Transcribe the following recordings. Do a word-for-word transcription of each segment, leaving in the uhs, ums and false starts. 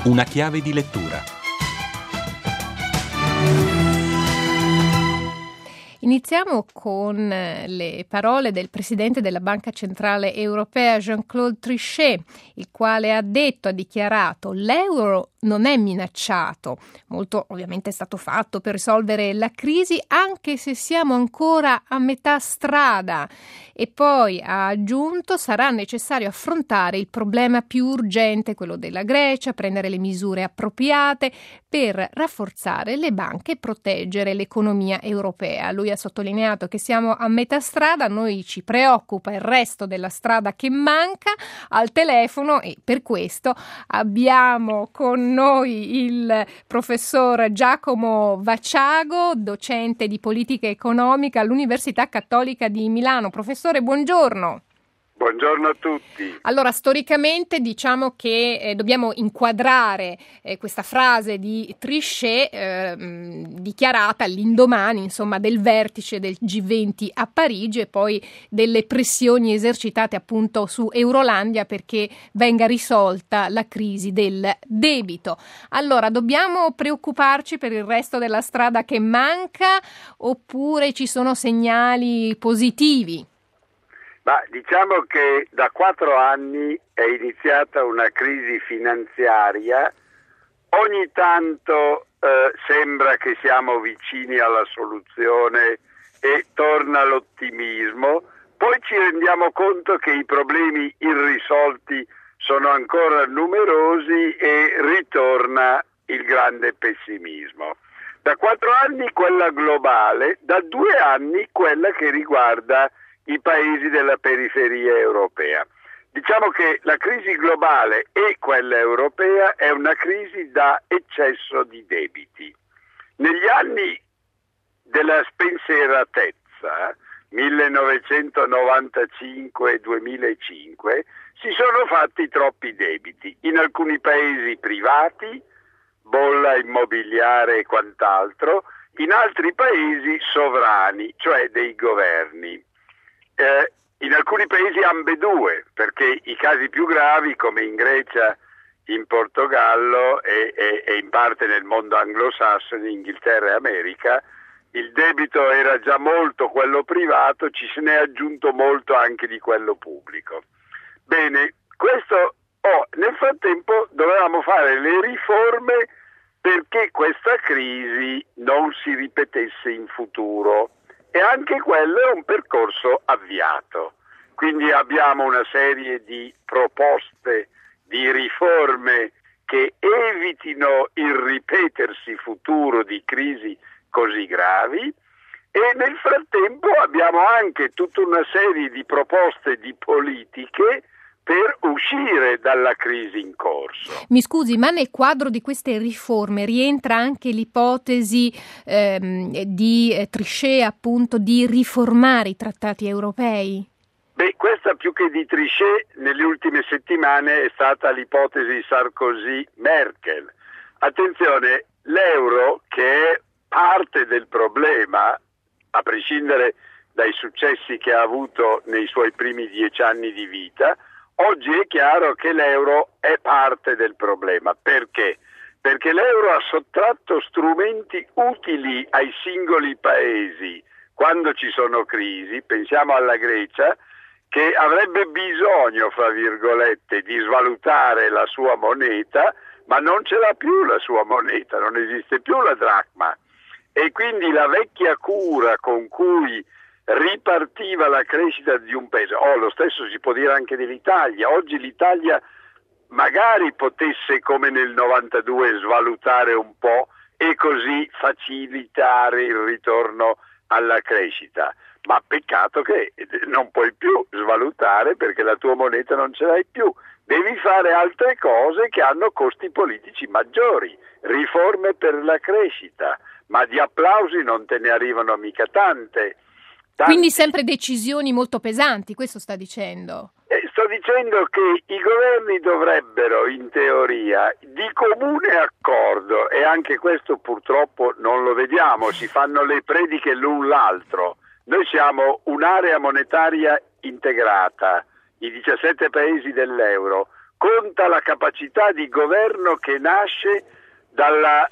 Una chiave di lettura. Iniziamo con le parole del presidente della Banca Centrale Europea Jean-Claude Trichet, il quale ha detto, ha dichiarato: l'euro non è minacciato. Molto ovviamente è stato fatto per risolvere la crisi, anche se siamo ancora a metà strada. E poi ha aggiunto: sarà necessario affrontare il problema più urgente, quello della Grecia, prendere le misure appropriate per rafforzare le banche e proteggere l'economia europea. Lui ha sottolineato che siamo a metà strada, a noi ci preoccupa il resto della strada che manca. Al telefono, e per questo abbiamo con noi il professor Giacomo Vacciago, docente di politica economica all'Università Cattolica di Milano. Professore, buongiorno. Buongiorno a tutti. Allora, storicamente diciamo che eh, dobbiamo inquadrare eh, questa frase di Trichet eh, dichiarata all'indomani, insomma, del vertice del G venti a Parigi e poi delle pressioni esercitate appunto su Eurolandia perché venga risolta la crisi del debito. Allora, dobbiamo preoccuparci per il resto della strada che manca oppure ci sono segnali positivi? Ma diciamo che da quattro anni è iniziata una crisi finanziaria, ogni tanto eh, sembra che siamo vicini alla soluzione e torna l'ottimismo, poi ci rendiamo conto che i problemi irrisolti sono ancora numerosi e ritorna il grande pessimismo. Da quattro anni quella globale, da due anni quella che riguarda i paesi della periferia europea. Diciamo che la crisi globale e quella europea è una crisi da eccesso di debiti. Negli anni della spensieratezza, millenovecentonovantacinque duemilacinque, si sono fatti troppi debiti. In alcuni paesi privati, bolla immobiliare e quant'altro, in altri paesi sovrani, cioè dei governi. Eh, in alcuni paesi ambedue, perché i casi più gravi, come in Grecia, in Portogallo e, e, e in parte nel mondo anglosassone, Inghilterra e America, il debito era già molto quello privato, ci se ne è aggiunto molto anche di quello pubblico. Bene, questo oh, nel frattempo dovevamo fare le riforme perché questa crisi non si ripetesse in futuro. E anche quello è un percorso avviato. Quindi abbiamo una serie di proposte, di riforme che evitino il ripetersi futuro di crisi così gravi e nel frattempo abbiamo anche tutta una serie di proposte di politiche per uscire dalla crisi in corso. Mi scusi, ma nel quadro di queste riforme rientra anche l'ipotesi ehm, di eh, Trichet, appunto, di riformare i trattati europei? Beh, questa più che di Trichet nelle ultime settimane è stata l'ipotesi Sarkozy-Merkel. Attenzione, l'euro, che è parte del problema, a prescindere dai successi che ha avuto nei suoi primi dieci anni di vita, oggi è chiaro che l'euro è parte del problema. Perché? Perché l'euro ha sottratto strumenti utili ai singoli paesi quando ci sono crisi. Pensiamo alla Grecia, che avrebbe bisogno, fra virgolette, di svalutare la sua moneta, ma non ce l'ha più la sua moneta, non esiste più la dracma. E quindi la vecchia cura con cui ripartiva la crescita di un paese, oh, lo stesso si può dire anche dell'Italia. Oggi l'Italia magari potesse, come nel novantadue, svalutare un po' e così facilitare il ritorno alla crescita, ma peccato che non puoi più svalutare perché la tua moneta non ce l'hai più, devi fare altre cose che hanno costi politici maggiori, riforme per la crescita, ma di applausi non te ne arrivano mica tante. Tanti. Quindi sempre decisioni molto pesanti, questo sta dicendo? Eh, sto dicendo che i governi dovrebbero, in teoria, di comune accordo, e anche questo purtroppo non lo vediamo, si fanno le prediche l'un l'altro. Noi siamo un'area monetaria integrata, i diciassette paesi dell'euro, conta la capacità di governo che nasce dalla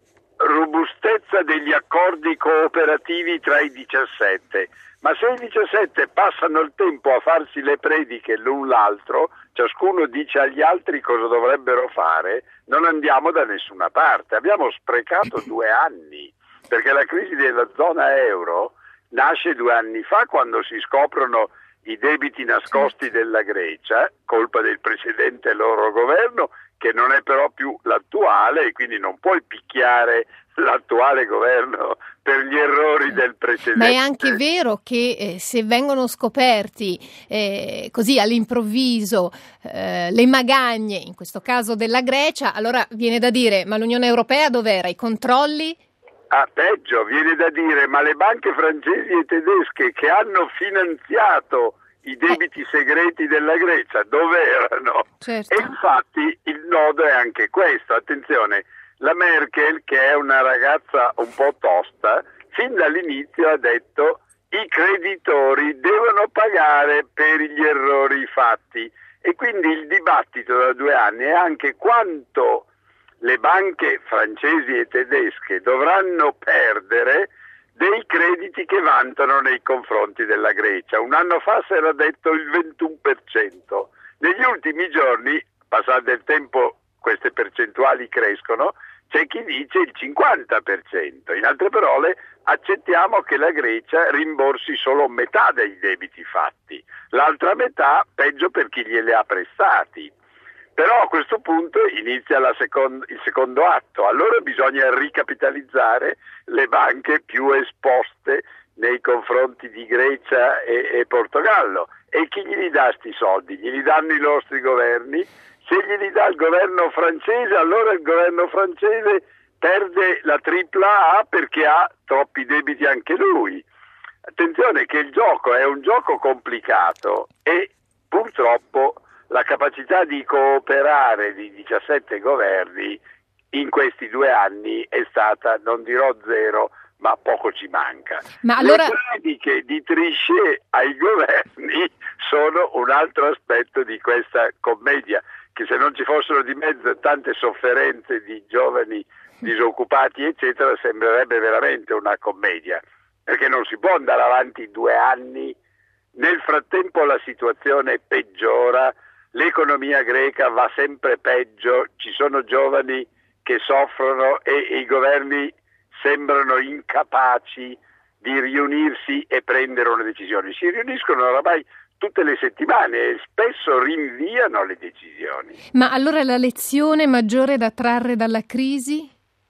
robustezza degli accordi cooperativi tra i diciassette. Ma se i diciassette passano il tempo a farsi le prediche l'un l'altro, ciascuno dice agli altri cosa dovrebbero fare, non andiamo da nessuna parte. Abbiamo sprecato due anni, perché la crisi della zona euro nasce due anni fa, quando si scoprono i debiti nascosti della Grecia, colpa del precedente loro governo, che non è però più l'attuale, e quindi non puoi picchiare l'attuale governo per gli errori del precedente. Ma è anche vero che eh, se vengono scoperti eh, così all'improvviso eh, le magagne, in questo caso della Grecia, allora viene da dire: ma l'Unione Europea dov'era? I controlli? Ah, peggio, viene da dire: ma le banche francesi e tedesche che hanno finanziato i debiti segreti della Grecia dove erano? Certo. E infatti il nodo è anche questo. Attenzione, la Merkel, che è una ragazza un po' tosta, fin dall'inizio ha detto: i creditori devono pagare per gli errori fatti. E quindi il dibattito da due anni è anche quanto le banche francesi e tedesche dovranno perdere dei crediti che vantano nei confronti della Grecia. Un anno fa si era detto il ventuno per cento. Negli ultimi giorni, passato il tempo, queste percentuali crescono, c'è chi dice il cinquanta per cento. In altre parole, accettiamo che la Grecia rimborsi solo metà dei debiti fatti, l'altra metà peggio per chi glieli ha prestati. Però a questo punto inizia la secondo, il secondo atto. Allora bisogna ricapitalizzare le banche più esposte nei confronti di Grecia e, e Portogallo. E chi glieli dà sti soldi? Glieli danno i nostri governi? Se glieli dà il governo francese, allora il governo francese perde la tripla A perché ha troppi debiti anche lui. Attenzione che il gioco è un gioco complicato e purtroppo la capacità di cooperare di diciassette governi in questi due anni è stata, non dirò zero, ma poco ci manca. Ma allora... Le prediche di Trichet ai governi sono un altro aspetto di questa commedia, che se non ci fossero di mezzo tante sofferenze di giovani disoccupati eccetera, sembrerebbe veramente una commedia, perché non si può andare avanti due anni. Nel frattempo la situazione peggiora, l'economia greca va sempre peggio, ci sono giovani che soffrono e, e i governi sembrano incapaci di riunirsi e prendere una decisione. Si riuniscono oramai tutte le settimane e spesso rinviano le decisioni. Ma allora la lezione maggiore da trarre dalla crisi?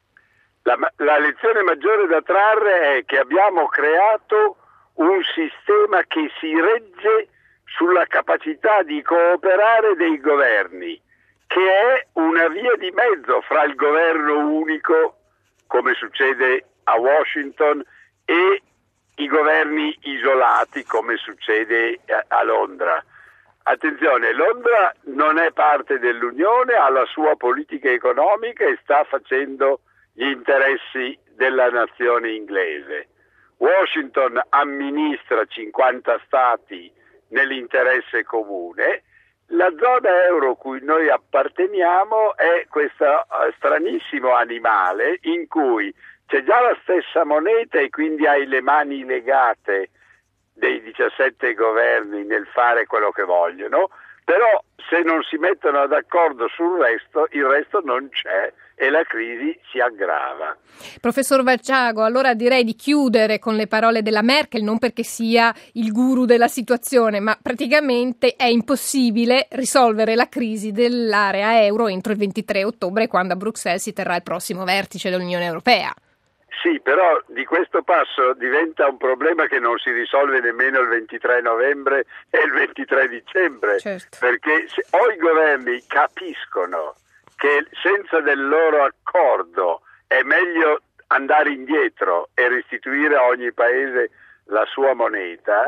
La, la lezione maggiore da trarre è che abbiamo creato un sistema che si regge sulla capacità di cooperare dei governi, che è una via di mezzo fra il governo unico, come succede a Washington, e i governi isolati, come succede a Londra. Attenzione, Londra non è parte dell'Unione, ha la sua politica economica e sta facendo gli interessi della nazione inglese. Washington amministra cinquanta stati nell'interesse comune. La zona euro cui noi apparteniamo è questo stranissimo animale in cui c'è già la stessa moneta e quindi hai le mani legate dei diciassette governi nel fare quello che vogliono, però se non si mettono d'accordo sul resto, il resto non c'è e la crisi si aggrava. Professor Vacciago, allora direi di chiudere con le parole della Merkel, non perché sia il guru della situazione, ma praticamente è impossibile risolvere la crisi dell'area euro entro il ventitré ottobre, quando a Bruxelles si terrà il prossimo vertice dell'Unione Europea. Sì, però di questo passo diventa un problema che non si risolve nemmeno il ventitré novembre e il ventitré dicembre, certo. Perché se, o i governi capiscono che senza del loro accordo è meglio andare indietro e restituire a ogni paese la sua moneta,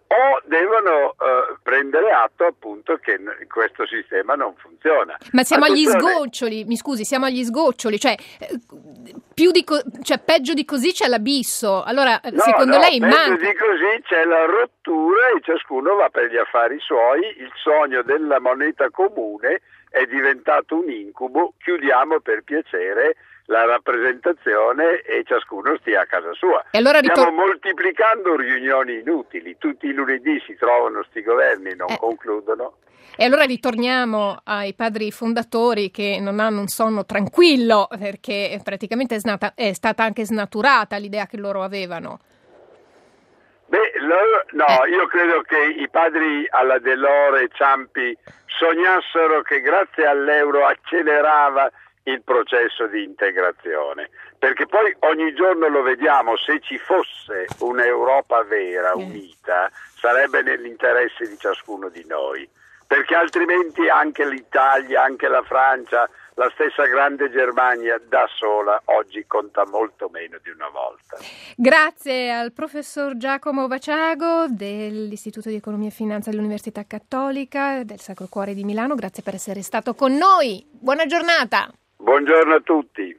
o devono uh, prendere atto appunto che n- questo sistema non funziona. Ma siamo Attenzione. agli sgoccioli, mi scusi, siamo agli sgoccioli, cioè, eh, più di co- cioè peggio di così c'è l'abisso. Allora, No, secondo no, lei peggio manca... di così c'è la rottura e ciascuno va per gli affari suoi, il sogno della moneta comune è diventato un incubo, chiudiamo per piacere la rappresentazione e ciascuno stia a casa sua. E allora ritor- Stiamo moltiplicando riunioni inutili, tutti i lunedì si trovano sti governi, non eh. concludono. E allora ritorniamo ai padri fondatori che non hanno un sonno tranquillo, perché praticamente è, snata, è stata anche snaturata l'idea che loro avevano. Beh, loro, no, io credo che i padri alla Delors e Ciampi sognassero che grazie all'euro accelerava il processo di integrazione, perché poi ogni giorno lo vediamo, se ci fosse un'Europa vera, unita, sarebbe nell'interesse di ciascuno di noi, perché altrimenti anche l'Italia, anche la Francia, la stessa grande Germania da sola oggi conta molto meno di una volta. Grazie al professor Giacomo Vaciago dell'Istituto di Economia e Finanza dell'Università Cattolica del Sacro Cuore di Milano, grazie per essere stato con noi. Buona giornata! Buongiorno a tutti.